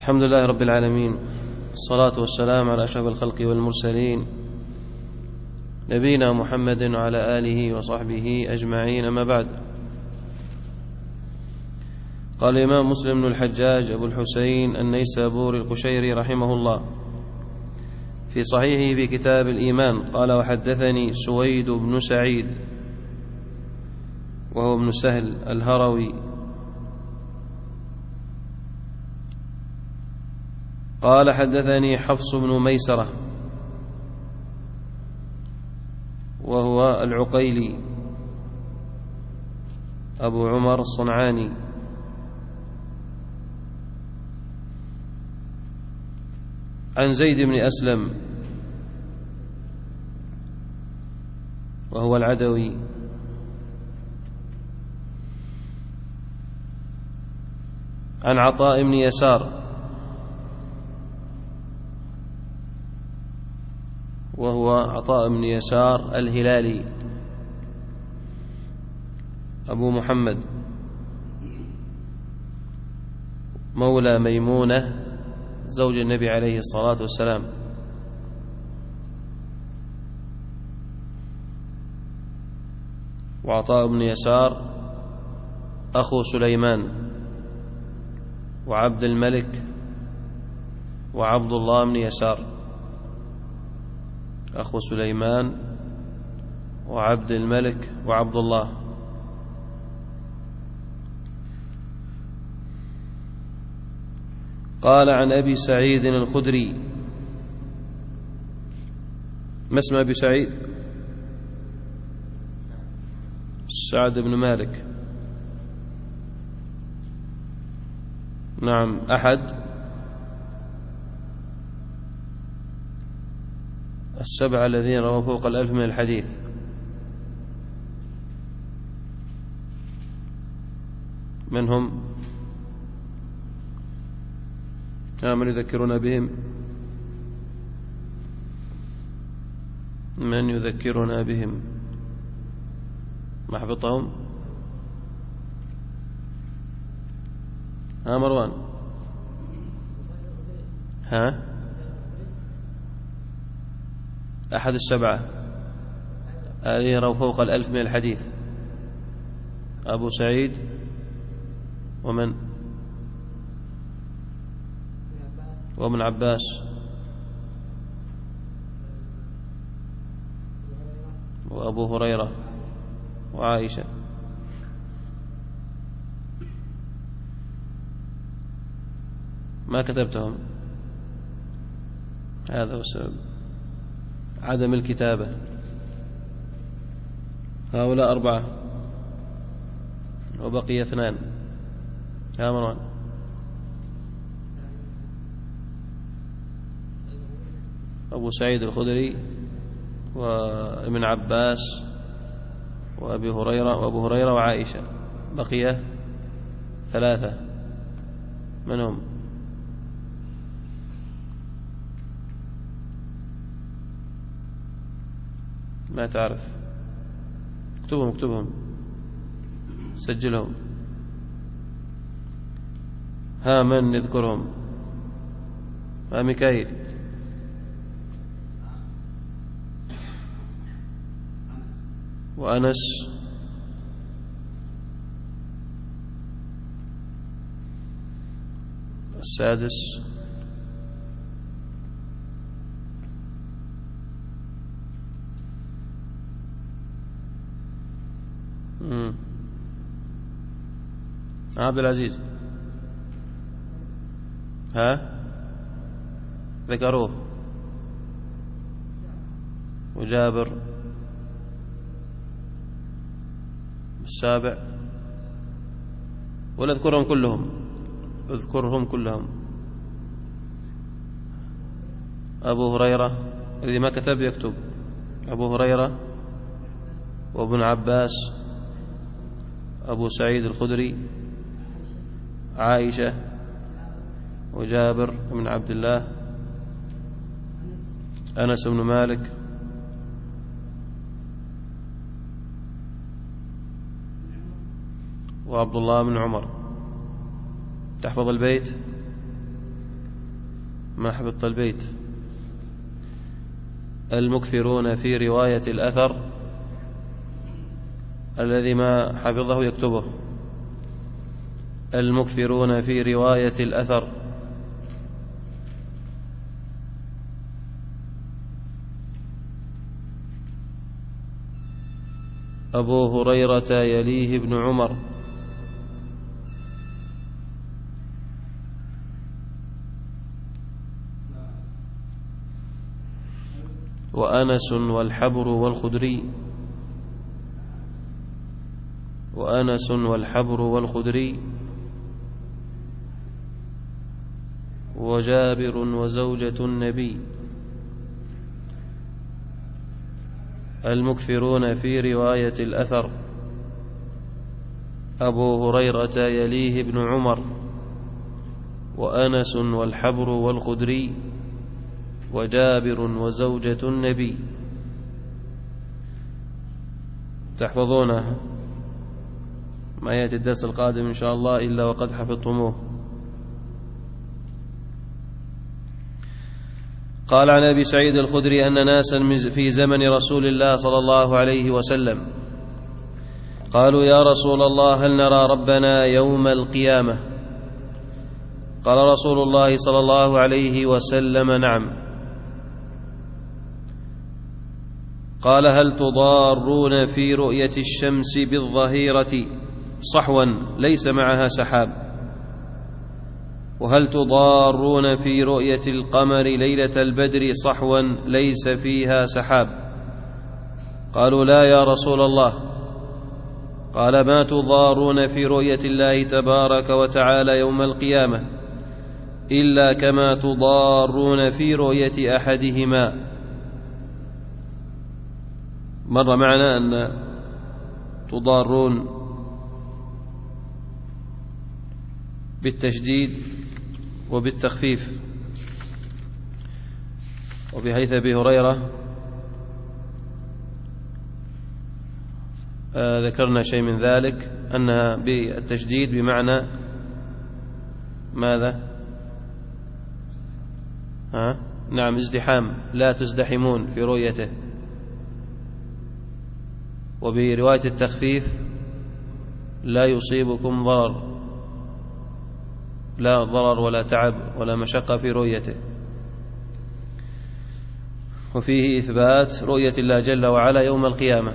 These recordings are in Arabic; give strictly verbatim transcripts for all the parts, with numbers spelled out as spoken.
الحمد لله رب العالمين، الصلاة والسلام على أشرف الخلق والمرسلين نبينا محمد وعلى آله وصحبه أجمعين، أما بعد. قال الإمام مسلم بن الحجاج أبو الحسين النيسابوري القشيري رحمه الله في صحيحه في كتاب الإيمان قال: وحدثني سويد بن سعيد وهو ابن سهل الهروي قال: حدثني حفص بن ميسرة وهو العقيلي أبو عمر الصنعاني عن زيد بن أسلم وهو العدوي عن عطاء بن يسار وهو عطاء بن يسار الهلالي أبو محمد مولى ميمونة زوج النبي عليه الصلاة والسلام، وعطاء بن يسار أخو سليمان وعبد الملك وعبد الله بن يسار، أخو سليمان وعبد الملك وعبد الله. قال: عن أبي سعيد الخدري. ما اسم أبي سعيد؟ سعد بن مالك، نعم، أحد السبعة الذين رووا فوق الألف من الحديث. من هم؟ من يذكرنا بهم؟ من يذكرنا بهم؟ محبطهم؟ ها مروان؟ ها؟ أحد السبعة الذين رووا فوق الألف من الحديث. أبو سعيد ومن؟ وابن عباس وأبو هريرة وعائشة. ما كتبتهم، هذا هو السبب، عدم الكتابة. هؤلاء أربعة وبقي اثنان. يا مروان؟ أبو سعيد الخدري وابن عباس وأبي هريرة وأبو هريرة وعائشة، بقي ثلاثة. من هم؟ ما تعرف؟ اكتبهم اكتبهم سجلهم. ها من يذكرهم؟ ها ميكائيل. وأنس السادس. مم. عبد العزيز. ها ذكروه. وجابر السابع. ولا اذكرهم كلهم؟ اذكرهم كلهم. أبو هريرة الذي ما كتب يكتب. أبو هريرة وابن عباس، أبو سعيد الخدري، عائشة وجابر بن عبد الله، أنس بن مالك، وعبد الله بن عمر. تحفظ البيت؟ ما حفظت البيت. المكثرون في رواية الأثر، الذي ما حفظه يكتبه. المكثرون في رواية الأثر. أبو هريرة يليه ابن عمر. وأنس والحبر والخدري. وأنس والحبر والخدري. وجابر وزوجة النبي. المكثرون في رواية الأثر. أبو هريرة يليه ابن عمر، وأنس والحبر والخدري، وجابر وزوجة النبي. تحفظونه، ما يأتي الدرس القادم إن شاء الله إلا وقد حفظتموه. قال عن أبي سعيد الخدري أن ناسا في زمن رسول الله صلى الله عليه وسلم قالوا: يا رسول الله، هل نرى ربنا يوم القيامة؟ قال رسول الله صلى الله عليه وسلم: نعم. قال: هل تضارون في رؤية الشمس بالظهيرة صحوا ليس معها سحاب؟ وهل تضارون في رؤية القمر ليلة البدر صحوا ليس فيها سحاب؟ قالوا: لا يا رسول الله. قال: ما تضارون في رؤية الله تبارك وتعالى يوم القيامة إلا كما تضارون في رؤية أحدهما. مر معنا أن تضارون بالتشديد وبالتخفيف، وبحيث أبي هريرة آه ذكرنا شيء من ذلك، أنها بالتشديد بمعنى ماذا؟ ها؟ نعم، ازدحام، لا تزدحمون في رؤيته. وبرواية التخفيف: لا يصيبكم ضرر، لا ضرر ولا تعب ولا مشقة في رؤيته. وفيه إثبات رؤية الله جل وعلا يوم القيامة،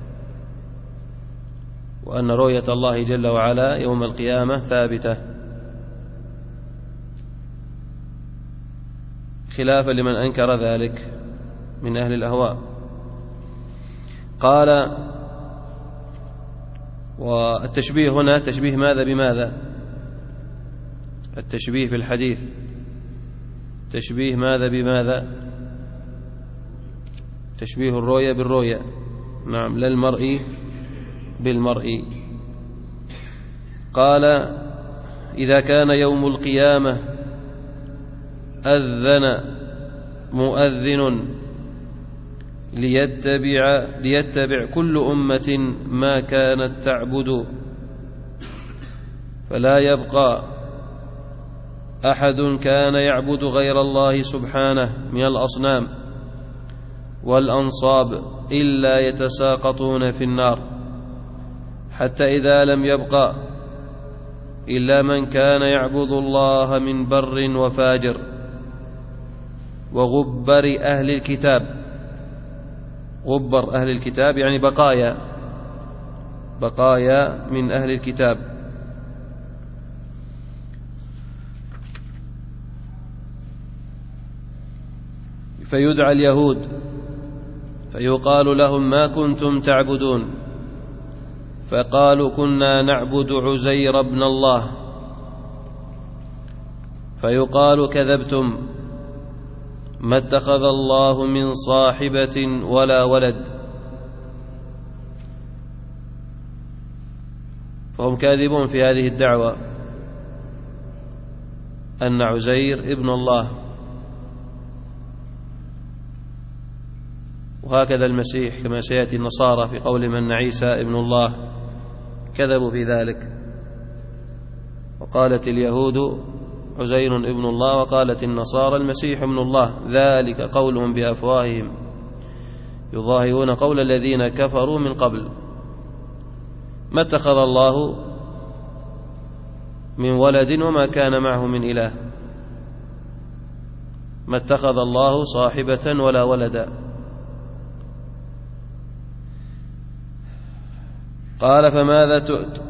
وأن رؤية الله جل وعلا يوم القيامة ثابتة، خلافا لمن أنكر ذلك من أهل الأهواء. قال: والتشبيه هنا تشبيه ماذا بماذا؟ التشبيه في الحديث تشبيه ماذا بماذا؟ تشبيه الرؤية بالرؤية، نعم، لا المرء بالمرء. قال: إذا كان يوم القيامة أذن مؤذن ليتبع, ليتبع كل أمة ما كانت تعبد، فلا يبقى أحد كان يعبد غير الله سبحانه من الأصنام والأنصاب إلا يتساقطون في النار، حتى إذا لم يبقى إلا من كان يعبد الله من بر وفاجر وغبر أهل الكتاب. غبر أهل الكتاب يعني بقايا بقايا من أهل الكتاب. فيدعى اليهود فيقال لهم: ما كنتم تعبدون؟ فقالوا: كنا نعبد عزير بن الله. فيقال: كذبتم، ما اتخذ الله من صاحبة ولا ولد. فهم كاذبون في هذه الدعوة أن عزير ابن الله، وهكذا المسيح كما سيأتي النصارى في قولهم أن عيسى ابن الله، كذبوا في ذلك. وقالت اليهود عزير ابن الله، وقالت النصارى المسيح ابن الله، ذلك قولهم بأفواههم يظاهرون قول الذين كفروا من قبل. ما اتخذ الله من ولد وما كان معه من إله، ما اتخذ الله صاحبة ولا ولدا. قال فماذا تؤت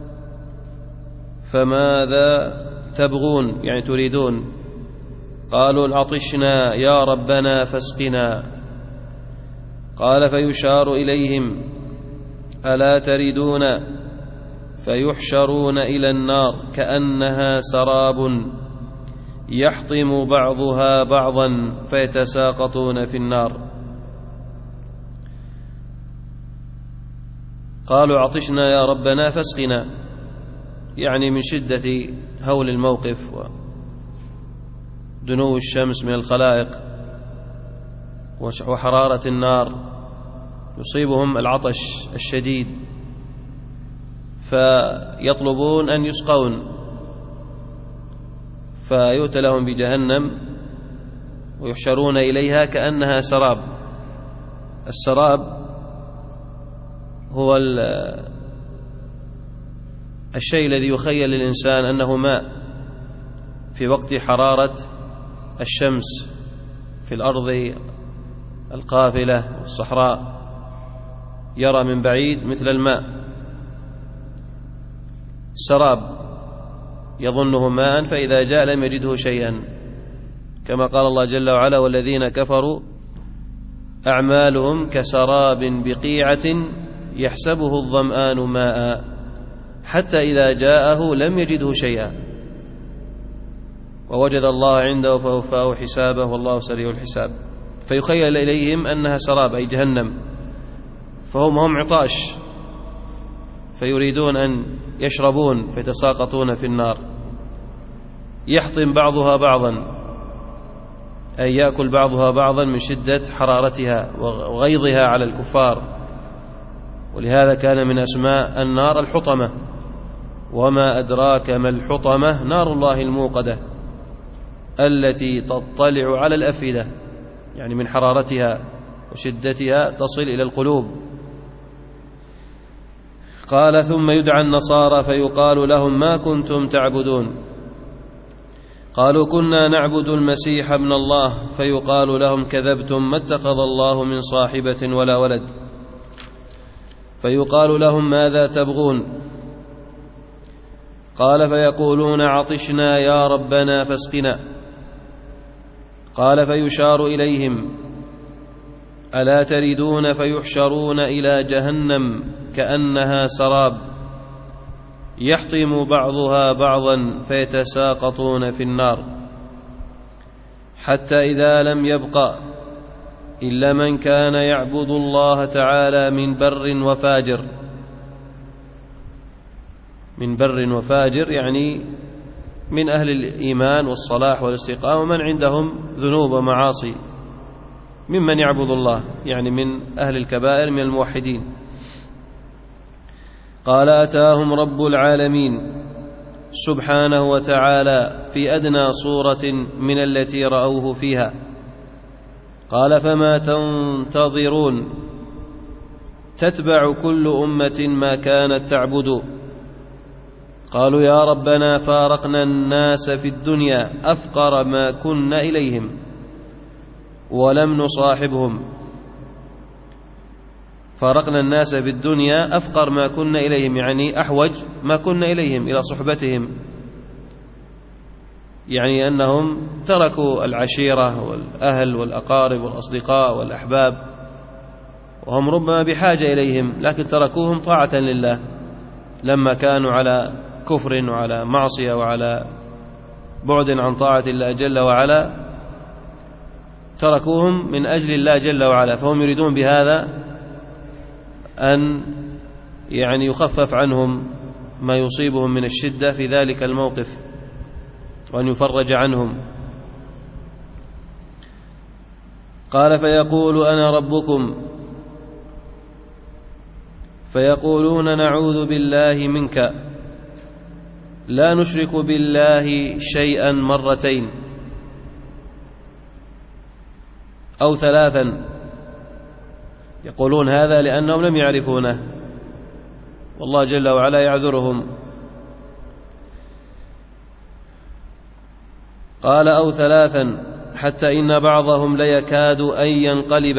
فماذا تبغون يعني تريدون؟ قالوا عطشنا يا ربنا فاسقنا. قال فيشار إليهم ألا تريدون فيحشرون إلى النار كأنها سراب يحطم بعضها بعضا فيتساقطون في النار. قالوا عطشنا يا ربنا فاسقنا، يعني من شدة هول الموقف ودنو الشمس من الخلائق وحرارة النار يصيبهم العطش الشديد، فيطلبون أن يسقون، فيؤتى لهم بجهنم ويحشرون إليها كأنها سراب. السراب هو الشيء الذي يخيل للإنسان أنه ماء في وقت حرارة الشمس في الأرض القافلة والصحراء، يرى من بعيد مثل الماء سراب يظنه ماء، فإذا جاء لم يجده شيئا، كما قال الله جل وعلا والذين كفروا أعمالهم كسراب بقيعة يحسبه الظمآن ماء حتى إذا جاءه لم يجده شيئا ووجد الله عنده فوفاه حسابه والله سريع الحساب. فيخيل إليهم أنها سراب أي جهنم، فهم هم عطاش فيريدون أن يشربون فيتساقطون في النار. يحطم بعضها بعضا أي يأكل بعضها بعضا من شدة حرارتها وغيظها على الكفار، ولهذا كان من أسماء النار الحطمة. وما أدراك ما الحطمة؟ نار الله الموقدة التي تطلع على الأفئدة، يعني من حرارتها وشدتها تصل إلى القلوب. قال ثم يدعى النصارى فيقال لهم ما كنتم تعبدون؟ قالوا كنا نعبد المسيح ابن الله. فيقال لهم كذبتم، ما اتخذ الله من صاحبة ولا ولد. فيقال لهم ماذا تبغون؟ قال فيقولون عطشنا يا ربنا فاسقنا. قال فيشار إليهم ألا تريدون فيحشرون إلى جهنم كأنها سراب يحطم بعضها بعضا فيتساقطون في النار، حتى إذا لم يبق إلا من كان يعبد الله تعالى من بر وفاجر. من بر وفاجر يعني من أهل الإيمان والصلاح والاستقامة، ومن عندهم ذنوب ومعاصي ممن يعبد الله، يعني من أهل الكبائر من الموحدين. قال أتاهم رب العالمين سبحانه وتعالى في أدنى صورة من التي رأوه فيها. قال فما تنتظرون؟ تتبع كل أمة ما كانت تعبد. قالوا يا ربنا فارقنا الناس في الدنيا أفقر ما كنا إليهم ولم نصاحبهم. فارقنا الناس في الدنيا أفقر ما كنا إليهم، يعني أحوج ما كنا إليهم إلى صحبتهم، يعني أنهم تركوا العشيرة والأهل والأقارب والأصدقاء والأحباب وهم ربما بحاجة إليهم، لكن تركوهم طاعة لله لما كانوا على كفر وعلى معصية وعلى بعد عن طاعة الله جل وعلا، تركوهم من أجل الله جل وعلا. فهم يريدون بهذا أن يعني يخفف عنهم ما يصيبهم من الشدة في ذلك الموقف وأن يفرج عنهم. قال فيقول أنا ربكم، فيقولون نعوذ بالله منك. لا نشرك بالله شيئا مرتين أو ثلاثا، يقولون هذا لأنهم لم يعرفونه والله جل وعلا يعذرهم. قال أو ثلاثا حتى إن بعضهم ليكاد أن ينقلب.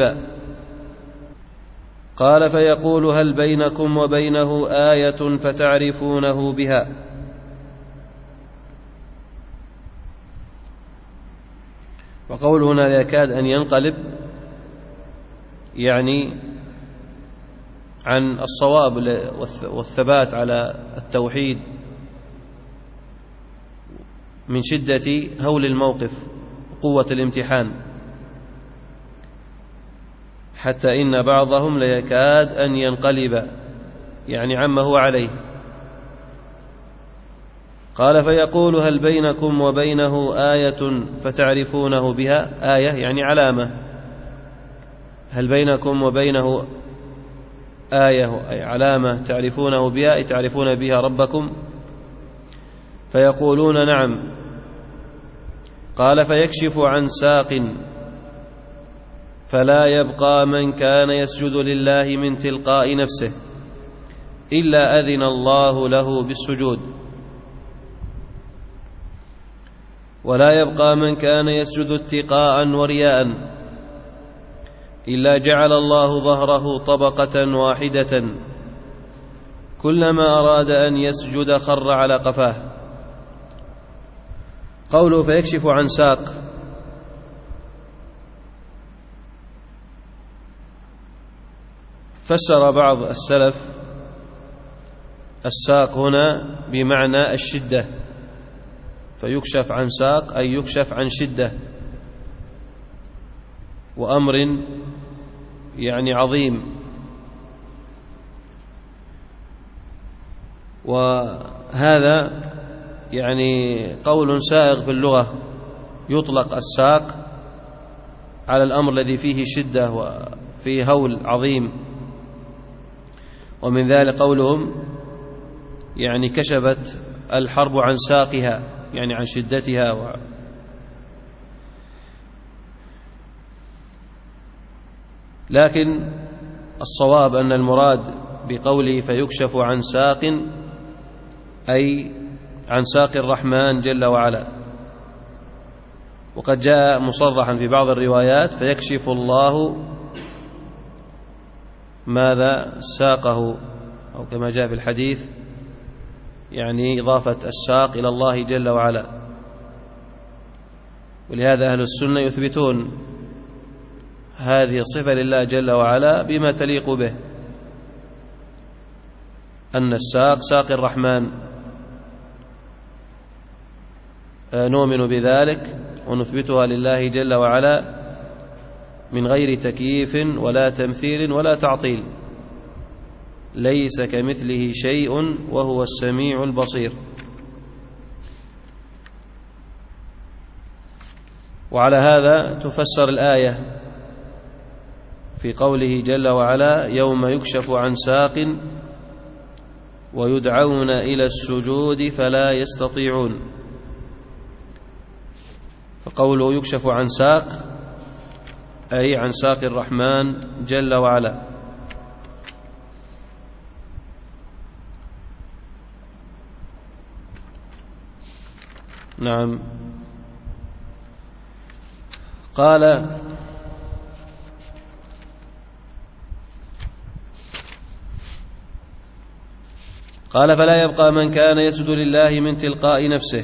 قال فيقول هل بينكم وبينه آية فتعرفونه بها؟ وقول هنا يكاد أن ينقلب يعني عن الصواب والثبات على التوحيد من شدة هول الموقف وقوة الامتحان، حتى إن بعضهم ليكاد أن ينقلب يعني عما هو عليه. قال فيقول هل بينكم وبينه آية فتعرفونه بها؟ آية يعني علامة. هل بينكم وبينه آية أي علامة تعرفونه بها، أي تعرفون بها ربكم؟ فيقولون نعم. قال فيكشف عن ساق فلا يبقى من كان يسجد لله من تلقاء نفسه إلا أذن الله له بالسجود، ولا يبقى من كان يسجد اتقاء ورياء إلا جعل الله ظهره طبقة واحدة كلما أراد أن يسجد خر على قفاه. قوله فيكشف عن ساق، فسر بعض السلف الساق هنا بمعنى الشدة، فيكشف عن ساق أي يكشف عن شدة وأمر يعني عظيم. وهذا يعني قول سائغ في اللغة، يطلق الساق على الأمر الذي فيه شدة وفيه هول عظيم. ومن ذلك قولهم يعني كشفت الحرب عن ساقها يعني عن شدتها و لكن الصواب أن المراد بقوله فيكشف عن ساق أي عن ساق الرحمن جل وعلا. وقد جاء مصرحا في بعض الروايات فيكشف الله ماذا ساقه، أو كما جاء في الحديث يعني إضافة الساق إلى الله جل وعلا. ولهذا أهل السنة يثبتون هذه الصفة لله جل وعلا بما تليق به، أن الساق ساق الرحمن، نؤمن بذلك ونثبتها لله جل وعلا من غير تكييف ولا تمثيل ولا تعطيل، ليس كمثله شيء وهو السميع البصير. وعلى هذا تفسر الآية في قوله جل وعلا يوم يكشف عن ساق ويدعون إلى السجود فلا يستطيعون. فقوله يكشف عن ساق أي عن ساق الرحمن جل وعلا. نعم. قال قال فلا يبقى من كان يسجد لله من تلقاء نفسه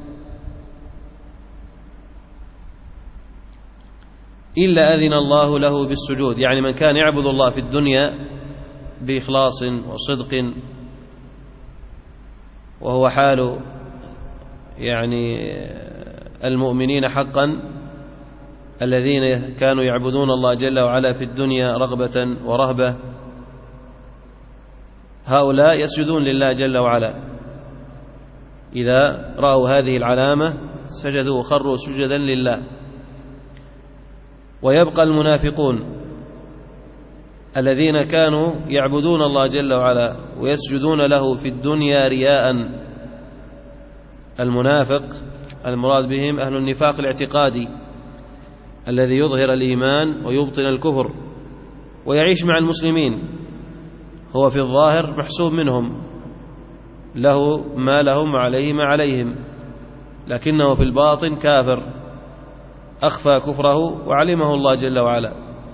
إلا أذن الله له بالسجود، يعني من كان يعبد الله في الدنيا بإخلاص وصدق وهو حال يعني المؤمنين حقا الذين كانوا يعبدون الله جل وعلا في الدنيا رغبة ورهبة، هؤلاء يسجدون لله جل وعلا إذا رأوا هذه العلامة سجدوا وخروا سجدا لله. ويبقى المنافقون الذين كانوا يعبدون الله جل وعلا ويسجدون له في الدنيا رياء المنافق المراد بهم أهل النفاق الاعتقادي الذي يظهر الإيمان ويبطن الكفر ويعيش مع المسلمين، هو في الظاهر محسوب منهم، له ما لهم وعليه ما عليهم، لكنه في الباطن كافر أخفى كفره وعلمه الله جل وعلا.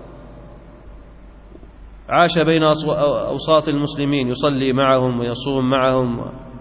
عاش بين أوساط المسلمين، يصلي معهم ويصوم معهم،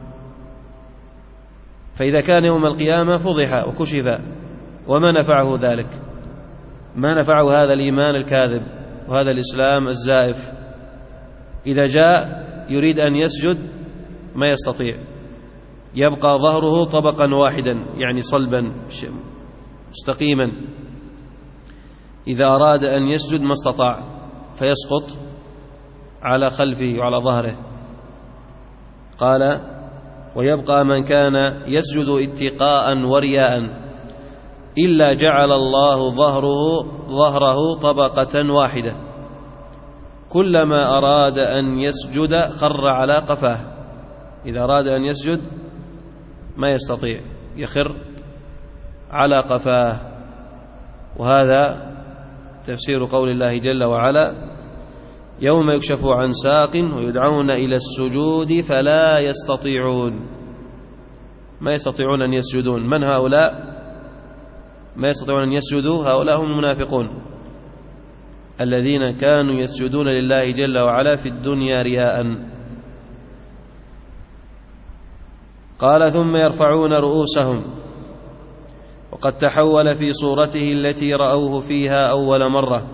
فإذا كان يوم القيامة فضح وكشف، وما نفعه ذلك، ما نفعه هذا الإيمان الكاذب وهذا الإسلام الزائف. إذا جاء يريد أن يسجد ما يستطيع، يبقى ظهره طبقا واحدا يعني صلبا مستقيما. إذا أراد أن يسجد ما استطاع، فيسقط على خلفه وعلى ظهره. قال: ويبقى من كان يسجد اتقاء ورياء إلا جعل الله ظهره ظهره طبقة واحدة، كلما أراد أن يسجد خر على قفاه. إذا أراد أن يسجد ما يستطيع، يخر على قفاه. وهذا تفسير قول الله جل وعلا: يوم يكشف عن ساق ويدعون إلى السجود فلا يستطيعون. ما يستطيعون أن يسجدون. من هؤلاء ما يستطيعون أن يسجدوا؟ هؤلاء هم المنافقون الذين كانوا يسجدون لله جل وعلا في الدنيا رياء. قال: ثم يرفعون رؤوسهم، وقد تحول في صورته التي رأوه فيها أول مرة.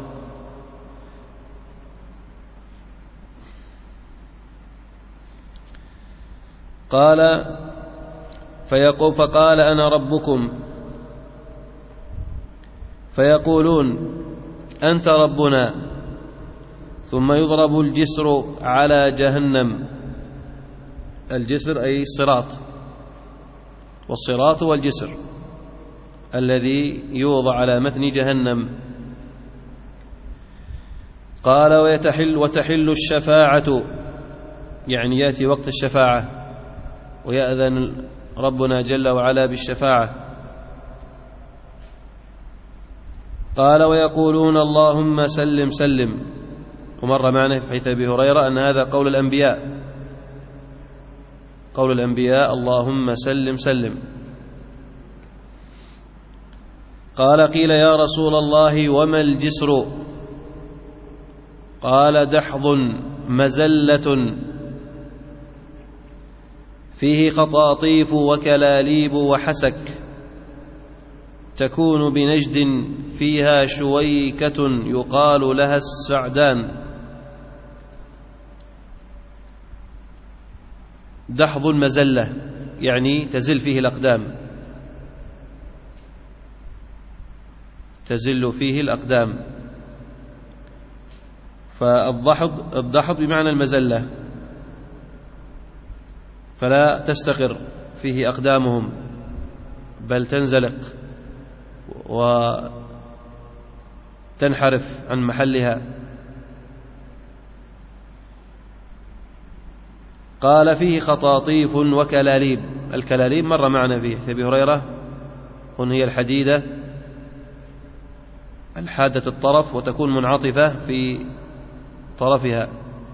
قال: فيقول فقال: أنا ربكم، فيقولون: أنت ربنا. ثم يضرب الجسر على جهنم. الجسر أي الصراط، والصراط هو الجسر الذي يوضع على متن جهنم. قال: ويتحل وتحل الشفاعة، يعني يأتي وقت الشفاعة ويأذن ربنا جل وعلا بالشفاعة. قال: ويقولون اللهم سلم سلم. ومر معنا في حديث أبي هريرة أن هذا قول الأنبياء، قول الأنبياء اللهم سلم سلم. قال: قيل يا رسول الله وما الجسر؟ قال: دحض مزلة فيه خطاطيف وكلاليب وحسك، تكون بنجد فيها شويكة يقال لها السعدان. دحض المزلة يعني تزل فيه الأقدام، تزل فيه الأقدام. فالضحض الضحض بمعنى المزلة، فلا تستقر فيه أقدامهم بل تنزلق وتنحرف عن محلها. قال: فيه خطاطيف وكلاليب. الكلاليب مر معنا فيه أبي هريرة، هن هي الحديدة الحادة الطرف وتكون منعطفة في طرفها،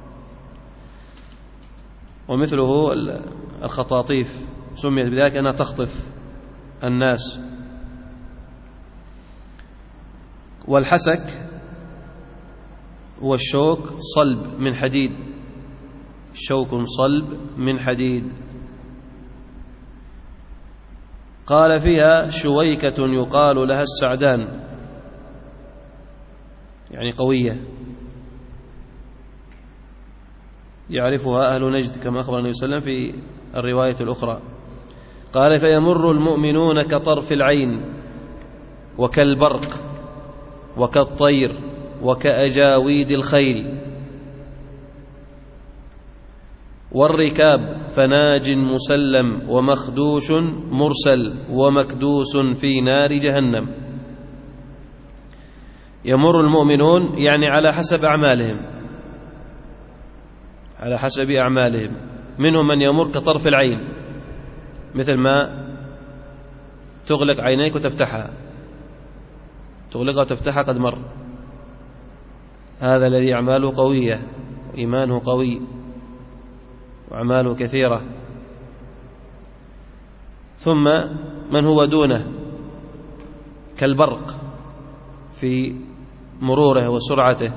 ومثله الخطاطيف سميت بذلك أنها تخطف الناس. والحسك هو الشوك صلب من حديد، شوك صلب من حديد. قال: فيها شويكة يقال لها السعدان، يعني قوية، يعرفها أهل نجد كما أخبر النبي صلى الله عليه وسلم في الرواية الأخرى. قال: فيمر المؤمنون كطرف العين وكالبرق وكالطير وكأجاويد الخيل، والركاب فناج مسلم ومخدوش مرسل ومكدوس في نار جهنم. يمر المؤمنون يعني على حسب أعمالهم، على حسب أعمالهم. منهم من يمر كطرف العين مثل ما تغلق عينيك وتفتحها، تغلقها وتفتحها قد مر. هذا الذي أعماله قوية وإيمانه قوي وأعماله كثيرة. ثم من هو دونه كالبرق في مروره وسرعته،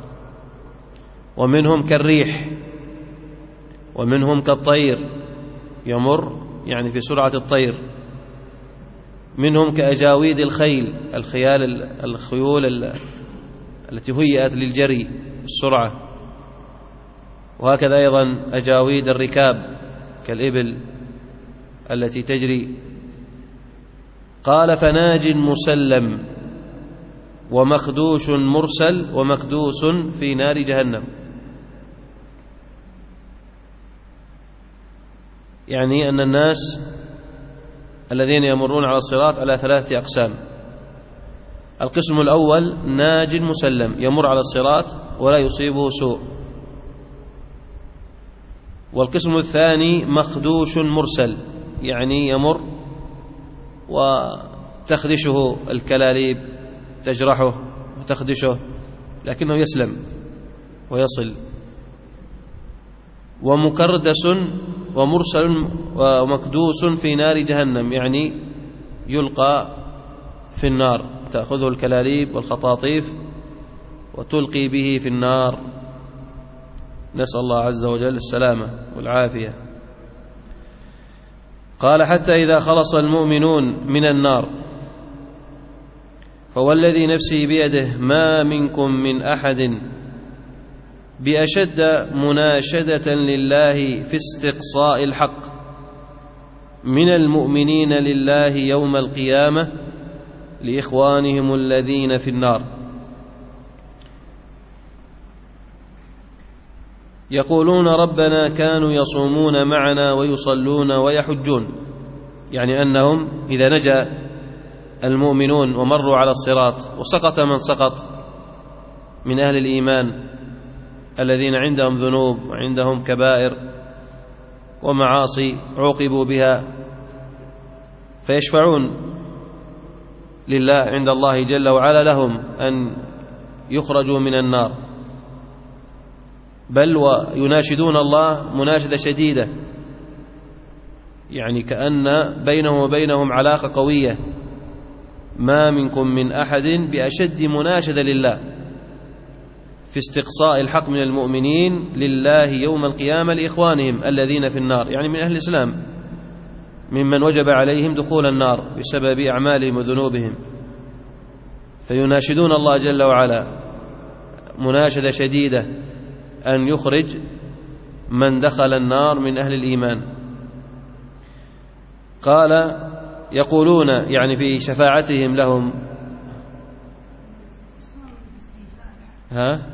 ومنهم كالريح، ومنهم كالطير يمر يعني في سرعة الطير، منهم كأجاويد الخيل، الخيال الخيول التي هيئت للجري السرعة، وهكذا أيضا أجاويد الركاب كالإبل التي تجري. قال فناج مسلم ومخدوش مرسل ومكدوس في نار جهنم. يعني أن الناس الذين يمرون على الصراط على ثلاثة أقسام. القسم الأول ناج مسلم، يمر على الصراط ولا يصيبه سوء. والقسم الثاني مخدوش مرسل، يعني يمر وتخدشه الكلاليب، تجرحه وتخدشه لكنه يسلم ويصل. ومكردس ومرسل ومكدوس في نار جهنم، يعني يلقى في النار، تأخذه الكلاليب والخطاطيف وتلقي به في النار، نسأل الله عز وجل السلامة والعافية. قال حتى إذا خلص المؤمنون من النار فوالذي نفسي بيده ما منكم من أحد بأشد مناشدة لله في استقصاء الحق من المؤمنين لله يوم القيامة لإخوانهم الذين في النار، يقولون ربنا كانوا يصومون معنا ويصلون ويحجون. يعني أنهم إذا نجا المؤمنون ومروا على الصراط وسقط من سقط من أهل الإيمان الذين عندهم ذنوب وعندهم كبائر ومعاصي عوقبوا بها، فيشفعون لله عند الله جل وعلا لهم أن يخرجوا من النار، بل ويناشدون الله مناشدة شديدة، يعني كأن بينهم وبينهم علاقة قوية. ما منكم من أحد بأشد مناشدة لله في استقصاء الحق من المؤمنين لله يوم القيامة لإخوانهم الذين في النار، يعني من أهل الإسلام ممن وجب عليهم دخول النار بسبب أعمالهم وذنوبهم، فيناشدون الله جل وعلا مناشدة شديدة أن يخرج من دخل النار من أهل الإيمان. قال يقولون يعني في شفاعتهم لهم ها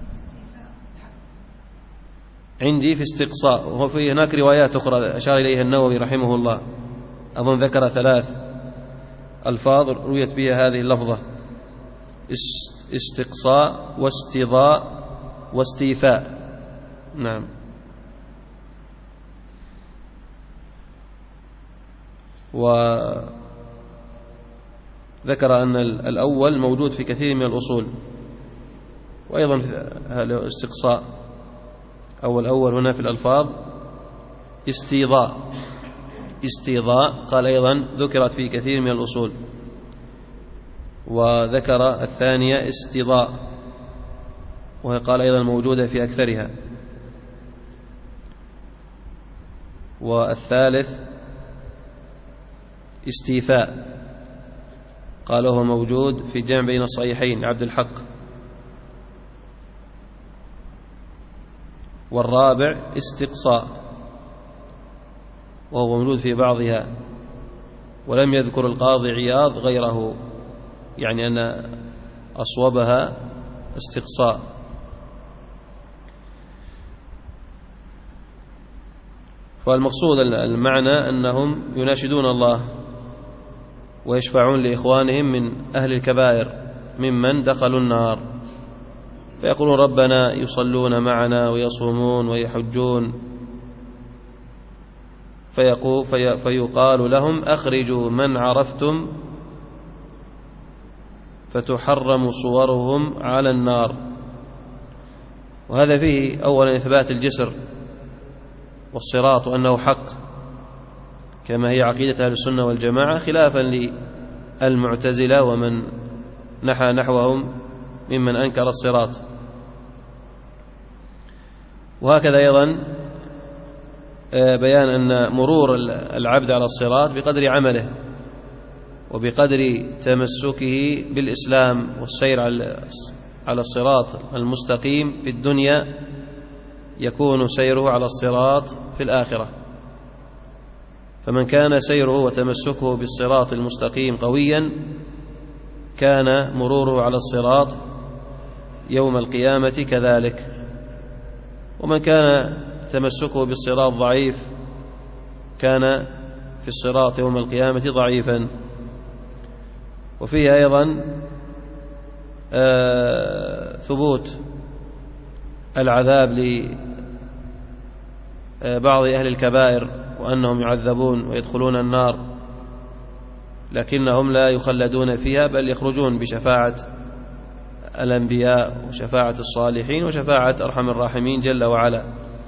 عندي في استقصاء، وفي هناك روايات أخرى أشار إليها النووي رحمه الله، أظن ذكر ثلاث ألفاظ رويت بها هذه اللفظة: استقصاء واستضاء واستيفاء. نعم. وذكر أن الأول موجود في كثير من الأصول، وأيضا استقصاء أو الأول هنا في الألفاظ استيضاء. استيضاء قال أيضا ذكرت في كثير من الأصول، وذكر الثانية استضاء وهي قال أيضا موجودة في أكثرها، والثالث استيفاء قال هو موجود في جمع بين الصحيحين عبد الحق، والرابع استقصاء وهو موجود في بعضها، ولم يذكر القاضي عياض غيره، يعني أن أصوبها استقصاء. فالمقصود المعنى أنهم يناشدون الله ويشفعون لإخوانهم من أهل الكبائر ممن دخلوا النار، فيقولون ربنا يصلون معنا ويصومون ويحجون، فيقول في فيقال لهم أخرجوا من عرفتم فتحرم صورهم على النار. وهذا فيه أولا إثبات الجسر والصراط وأنه حق كما هي عقيدة أهل السنة والجماعة، خلافا للمعتزلة ومن نحى نحوهم ممن أنكر الصراط. وهكذا أيضا بيان أن مرور العبد على الصراط بقدر عمله وبقدر تمسكه بالإسلام والسير على الصراط المستقيم في الدنيا يكون سيره على الصراط في الآخرة. فمن كان سيره وتمسكه بالصراط المستقيم قويا كان مروره على الصراط يوم القيامة كذلك، ومن كان تمسكه بالصراط ضعيف كان في الصراط يوم القيامة ضعيفا. وفيه أيضا آه ثبوت العذاب لبعض أهل الكبائر وأنهم يعذبون ويدخلون النار، لكنهم لا يخلدون فيها بل يخرجون بشفاعة الأنبياء وشفاعة الصالحين وشفاعة أرحم الراحمين جل وعلا.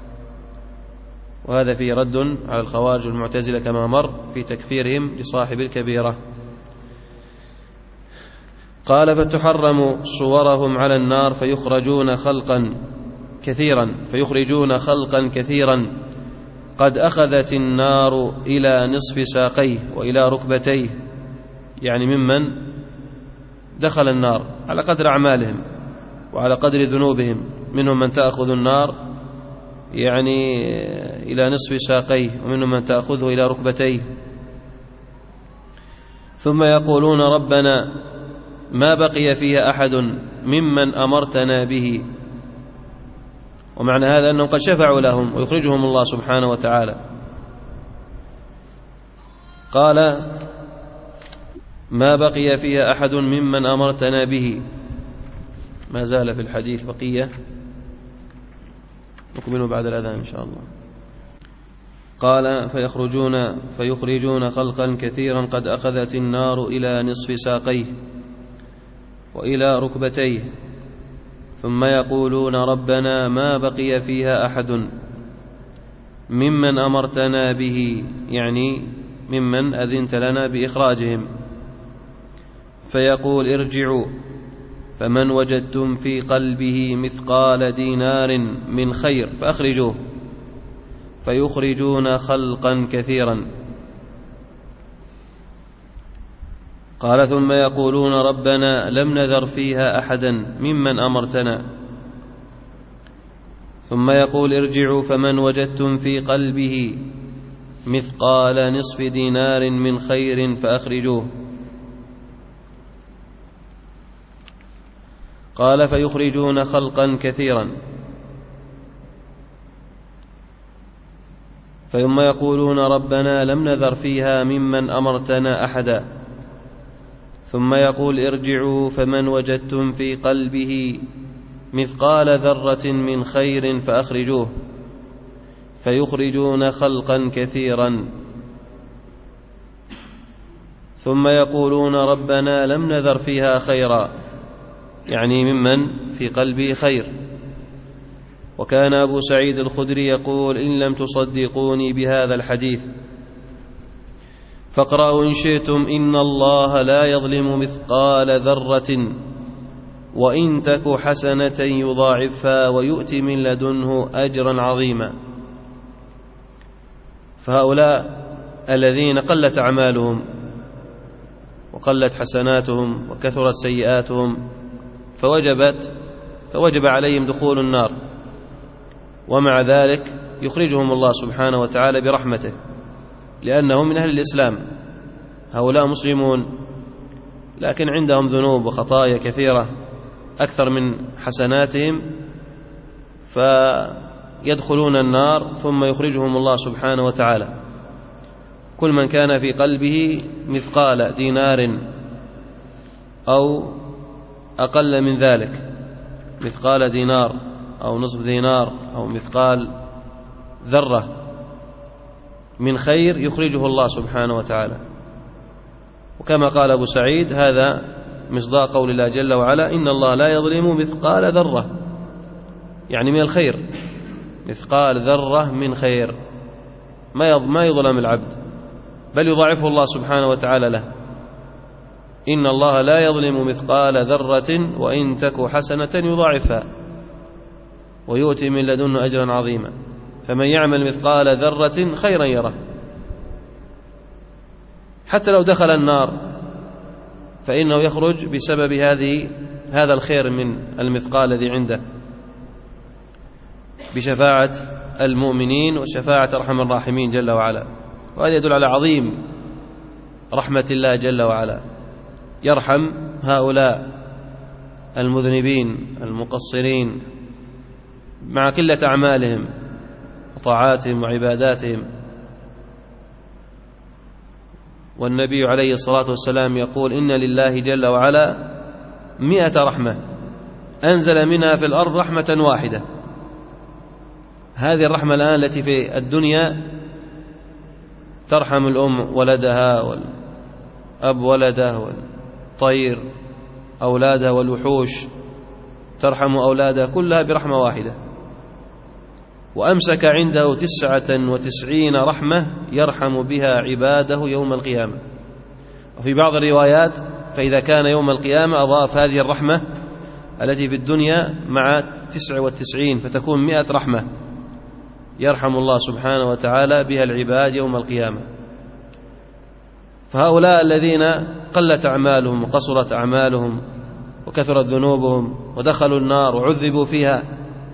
وهذا فيه رد على الخوارج والمعتزلة كما مر في تكفيرهم لصاحب الكبيرة. قال فتحرم صورهم على النار فيخرجون خلقا كثيرا فيخرجون خلقا كثيرا قد أخذت النار إلى نصف ساقيه وإلى ركبتيه، يعني ممن دخل النار على قدر أعمالهم وعلى قدر ذنوبهم، منهم من تأخذ النار يعني إلى نصف ساقيه ومنهم من تأخذه إلى ركبتيه، ثم يقولون ربنا ما بقي فيها أحد ممن أمرتنا به. ومعنى هذا أنهم قد شفعوا لهم ويخرجهم الله سبحانه وتعالى. قال ما بقي فيها أحد ممن أمرتنا به، ما زال في الحديث بقية، نكمل بعد الأذان إن شاء الله. قال فيخرجون فيخرجون خلقا كثيرا قد أخذت النار إلى نصف ساقيه وإلى ركبتيه، ثم يقولون ربنا ما بقي فيها أحد ممن أمرتنا به، يعني ممن أذنت لنا بإخراجهم، فيقول ارجعوا فمن وجدتم في قلبه مثقال دينار من خير فأخرجوه، فيخرجون خلقا كثيرا. قال ثم يقولون ربنا لم نذر فيها أحدا ممن أمرتنا، ثم يقول ارجعوا فمن وجدتم في قلبه مثقال نصف دينار من خير فأخرجوه. قال فيخرجون خلقا كثيرا، ثم يقولون ربنا لم نذر فيها ممن أمرتنا أحدا، ثم يقول ارجعوا فمن وجدتم في قلبه مثقال ذرة من خير فأخرجوه، فيخرجون خلقا كثيرا. ثم يقولون ربنا لم نذر فيها خيرا، يعني ممن في قلبه خير. وكان أبو سعيد الخدري يقول إن لم تصدقوني بهذا الحديث فاقرأوا إن شئتم إن الله لا يظلم مثقال ذرة وإن تك حسنة يضاعفها ويؤتي من لدنه أجرا عظيما. فهؤلاء الذين قلت أعمالهم وقلت حسناتهم وكثرت سيئاتهم فوجبت فوجب عليهم دخول النار، ومع ذلك يخرجهم الله سبحانه وتعالى برحمته لأنهم من أهل الإسلام. هؤلاء مسلمون لكن عندهم ذنوب وخطايا كثيرة أكثر من حسناتهم، فيدخلون النار ثم يخرجهم الله سبحانه وتعالى. كل من كان في قلبه مثقال دينار أو أقل من ذلك، مثقال دينار أو نصف دينار أو مثقال ذرة من خير يخرجه الله سبحانه وتعالى. وكما قال أبو سعيد هذا مصداق قول الله جل وعلا: إن الله لا يظلم مثقال ذرة، يعني من الخير، مثقال ذرة من خير ما يظلم العبد، بل يضاعفه الله سبحانه وتعالى له. إن الله لا يظلم مثقال ذرة وإن تك حسنة يضاعفها ويؤتي من لدنه أجرا عظيما. فمن يعمل مثقال ذرة خيرا يره، حتى لو دخل النار فإنه يخرج بسبب هذه هذا الخير من المثقال الذي عنده، بشفاعة المؤمنين وشفاعة أرحم الراحمين جل وعلا. وهذا يدل على عظيم رحمة الله جل وعلا، يرحم هؤلاء المذنبين المقصرين مع قلة أعمالهم وطاعاتهم وعباداتهم. والنبي عليه الصلاة والسلام يقول: إن لله جل وعلا مئة رحمة أنزل منها في الأرض رحمة واحدة. هذه الرحمة الآن التي في الدنيا ترحم الأم ولدها والأب ولده والطير أولادها والوحوش ترحم أولادها، كلها برحمة واحدة. وأمسك عنده تسعة وتسعين رحمة يرحم بها عباده يوم القيامة. وفي بعض الروايات: فإذا كان يوم القيامة أضاف هذه الرحمة التي في الدنيا مع تسعة وتسعين فتكون مئة رحمة يرحم الله سبحانه وتعالى بها العباد يوم القيامة. فهؤلاء الذين قلت أعمالهم وقصرت أعمالهم وكثرت ذنوبهم ودخلوا النار وعذبوا فيها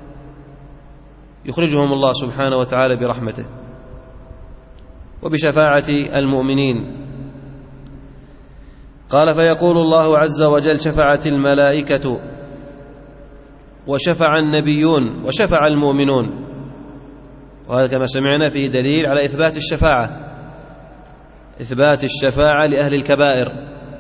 يخرجهم الله سبحانه وتعالى برحمته وبشفاعة المؤمنين. قال: فيقول الله عز وجل: شفعت الملائكة وشفع النبيون وشفع المؤمنون. وهذا كما سمعنا فيه دليل على إثبات الشفاعة، إثبات الشفاعة لأهل الكبائر،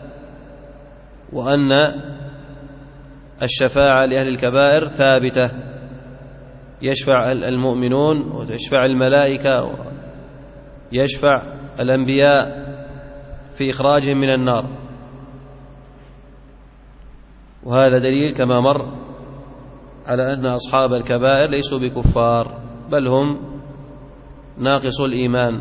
وأن الشفاعة لأهل الكبائر ثابتة، يشفع المؤمنون ويشفع الملائكة ويشفع الأنبياء في إخراجهم من النار. وهذا دليل كما مر على أن أصحاب الكبائر ليسوا بكفار، بل هم ناقص الإيمان،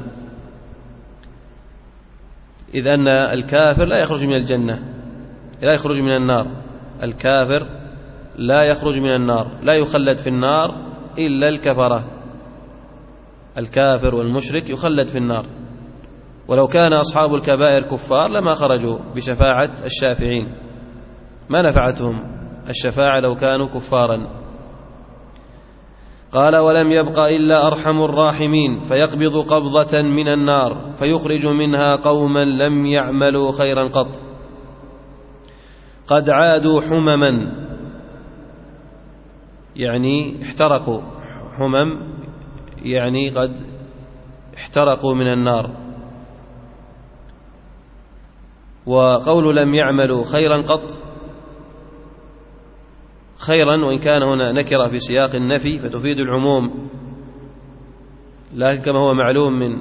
إذ أن الكافر لا يخرج من الجنة، لا يخرج من النار. الكافر لا يخرج من النار، لا يخلد في النار إلا الكفرة. الكافر والمشرك يخلد في النار، ولو كان أصحاب الكبائر كفار لما خرجوا بشفاعة الشافعين، ما نفعتهم الشفاعة لو كانوا كفارا. قال: ولم يبق إلا أرحم الراحمين فيقبض قبضة من النار فيخرج منها قوما لم يعملوا خيرا قط، قد عادوا حمما، يعني احترقوا، حمم يعني قد احترقوا من النار. وقول لم يعملوا خيرا قط، خيرا وإن كان هنا نكرة في سياق النفي فتفيد العموم، لكن كما هو معلوم من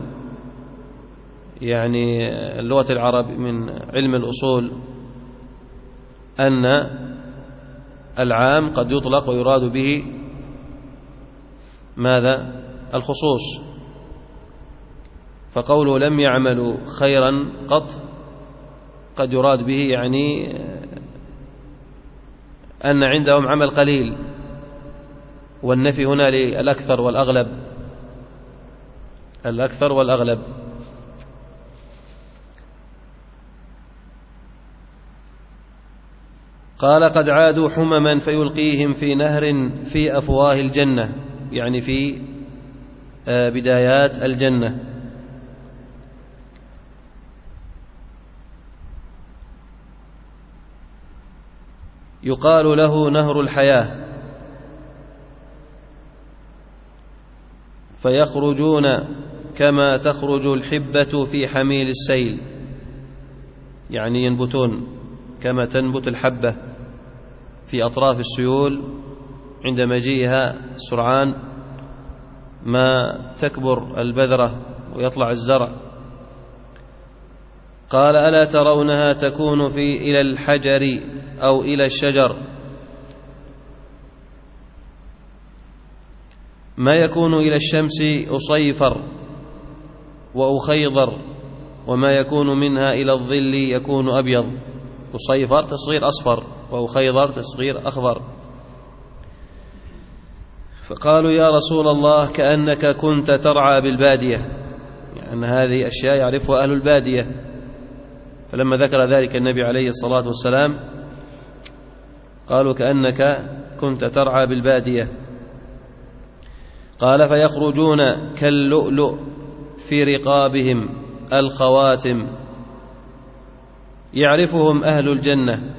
يعني اللغة العرب من علم الأصول أن العام قد يطلق ويراد به ماذا؟ الخصوص. فقوله لم يعملوا خيرا قط قد يراد به يعني أن عندهم عمل قليل، والنفي هنا للأكثر والأغلب، الأكثر والأغلب. قال: قد عادوا حمما فيلقيهم في نهر في أفواه الجنة، يعني في بدايات الجنة. يقال له نهر الحياة، فيخرجون كما تخرج الحبة في حميل السيل، يعني ينبتون كما تنبت الحبة في أطراف السيول عند مجيئها سرعان ما تكبر البذرة ويطلع الزرع. قال ألا ترونها تكون في إلى الحجر أو إلى الشجر ما يكون إلى الشمس أصيفر وأخيضر، وما يكون منها إلى الظل يكون أبيض. أصيفر تصغير أصفر، وأخيضر تصغير أخضر. فقالوا يا رسول الله كأنك كنت ترعى بالبادية، يعني هذه أشياء يعرفها أهل البادية. فلما ذكر ذلك النبي عليه الصلاة والسلام قالوا كأنك كنت ترعى بالبادية. قال فيخرجون كاللؤلؤ في رقابهم الخواتم يعرفهم أهل الجنة،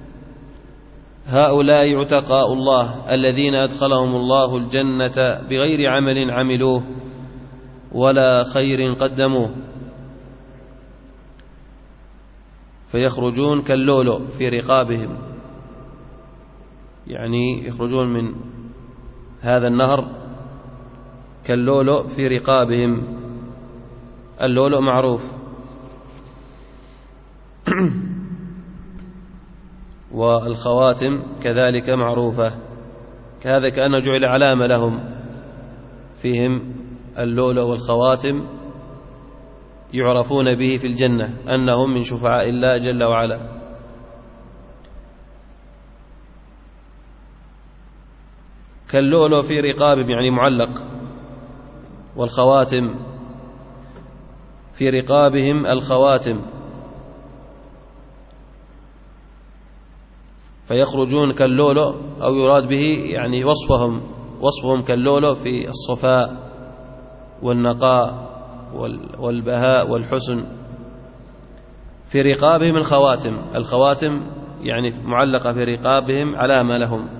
هؤلاء عتقاء الله الذين أدخلهم الله الجنة بغير عمل عملوه ولا خير قدموه. فيخرجون كاللؤلؤ في رقابهم، يعني يخرجون من هذا النهر كاللؤلؤ في رقابهم. اللؤلؤ معروف، والخواتم كذلك معروفة، كهذا كأنه جعل علامة لهم فيهم اللؤلؤ والخواتم يعرفون به في الجنة أنهم من شفعاء الله جل وعلا. كاللؤلؤ في رقابهم يعني معلق، والخواتم في رقابهم الخواتم. فيخرجون كاللؤلؤ، أو يراد به يعني وصفهم وصفهم كاللؤلؤ في الصفاء والنقاء والبهاء والحسن. في رقابهم الخواتم، الخواتم يعني معلقة في رقابهم علامة لهم.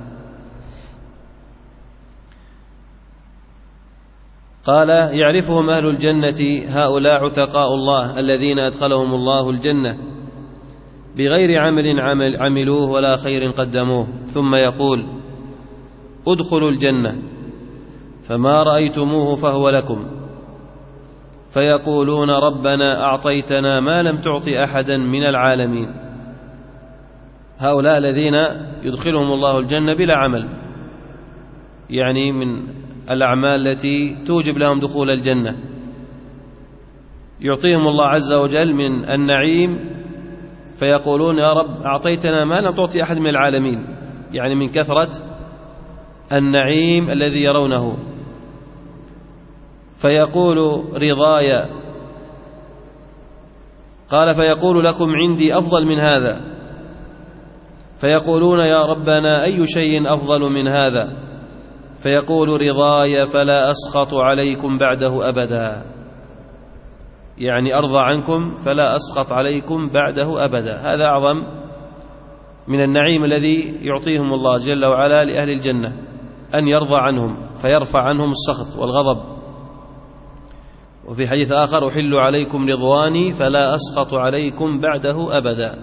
قال يعرفهم أهل الجنة هؤلاء عتقاء الله الذين أدخلهم الله الجنة بغير عمل عمل عملوه ولا خير قدموه. ثم يقول ادخلوا الجنة فما رأيتموه فهو لكم، فيقولون ربنا أعطيتنا ما لم تعط أحدا من العالمين. هؤلاء الذين يدخلهم الله الجنة بلا عمل، يعني من الأعمال التي توجب لهم دخول الجنة، يعطيهم الله عز وجل من النعيم فيقولون يا رب أعطيتنا ما لم تعطي أحد من العالمين، يعني من كثرة النعيم الذي يرونه. فيقول رضايا، قال فيقول لكم عندي أفضل من هذا، فيقولون يا ربنا أي شيء أفضل من هذا، فيقول رضاي فلا أسخط عليكم بعده أبدا، يعني أرضى عنكم فلا أسخط عليكم بعده أبدا. هذا أعظم من النعيم الذي يعطيهم الله جل وعلا لأهل الجنة، أن يرضى عنهم فيرفع عنهم السخط والغضب. وفي حديث آخر أحل عليكم رضواني فلا أسخط عليكم بعده أبدا.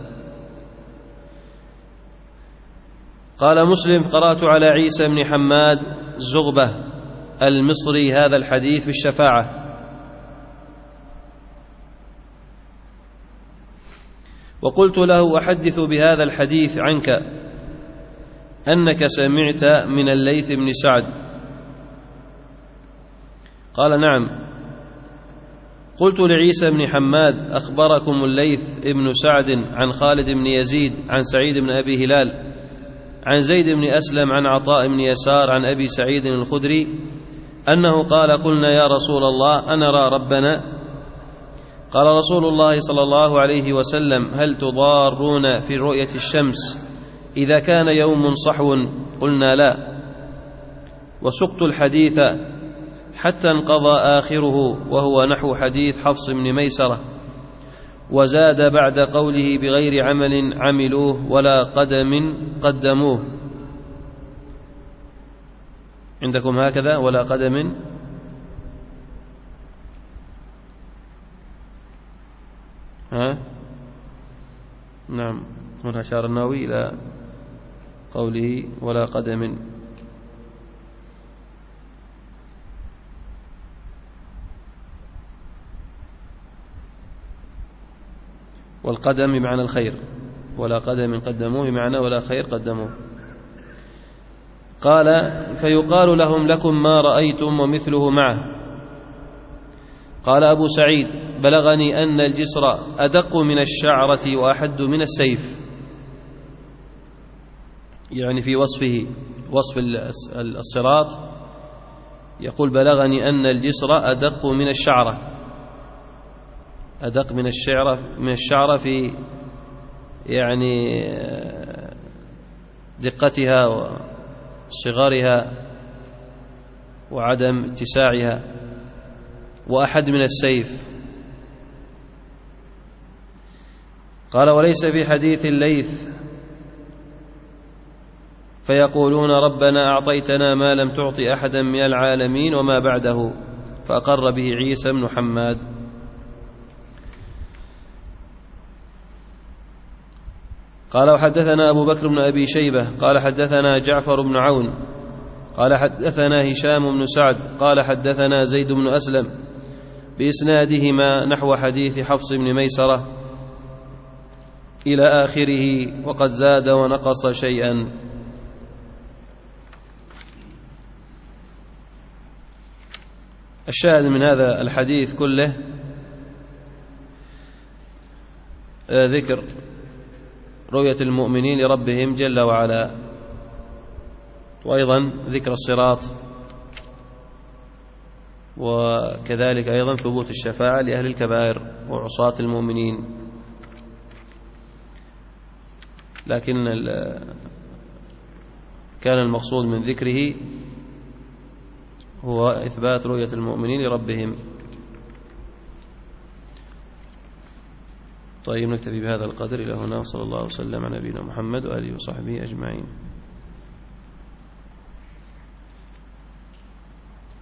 قال مسلم قرأت على عيسى بن حماد زغبة المصري هذا الحديث في الشفاعة، وقلت له أحدث بهذا الحديث عنك أنك سمعت من الليث بن سعد. قال نعم. قلت لعيسى بن حماد أخبركم الليث بن سعد عن خالد بن يزيد عن سعيد بن أبي هلال عن زيد بن أسلم عن عطاء بن يسار عن أبي سعيد الخدري أنه قال قلنا يا رسول الله أنرى ربنا؟ قال رسول الله صلى الله عليه وسلم هل تضارون في رؤية الشمس إذا كان يوم صحو؟ قلنا لا. وسقت الحديث حتى انقضى آخره وهو نحو حديث حفص بن ميسرة، وزاد بعد قوله بغير عمل عملوه ولا قدم قدموه. عندكم هكذا ولا قدم؟ ها؟ نعم. هنا أشار النووي إلى قوله ولا قدم. والقدم بمعنى الخير، ولا قدم قدموه بمعنى ولا خير قدموه. قال فيقال لهم لكم ما رأيتم ومثله معه. قال أبو سعيد بلغني أن الجسر أدق من الشعرة وأحد من السيف، يعني في وصفه وصف الصراط يقول بلغني أن الجسر أدق من الشعرة، أدق من الشعرة من الشعرة في يعني دقتها وصغرها وعدم اتساعها، وأحد من السيف. قال وليس في حديث الليث فيقولون ربنا أعطيتنا ما لم تعط أحدا من العالمين وما بعده، فأقر به عيسى بن حماد. قال وحدثنا أبو بكر بن أبي شيبة قال حدثنا جعفر بن عون قال حدثنا هشام بن سعد قال حدثنا زيد بن أسلم بإسنادهما نحو حديث حفص بن ميسرة إلى آخره، وقد زاد ونقص شيئا. الشاهد من هذا الحديث كله ذكر رؤية المؤمنين لربهم جل وعلا، وأيضا ذكر الصراط، وكذلك أيضا ثبوت الشفاعة لأهل الكبائر وعصاة المؤمنين. لكن كان المقصود من ذكره هو إثبات رؤية المؤمنين لربهم. طيب نكتفي بهذا القدر إلى هنا، وصلى الله وسلم على نبينا محمد وآله وصحبه أجمعين.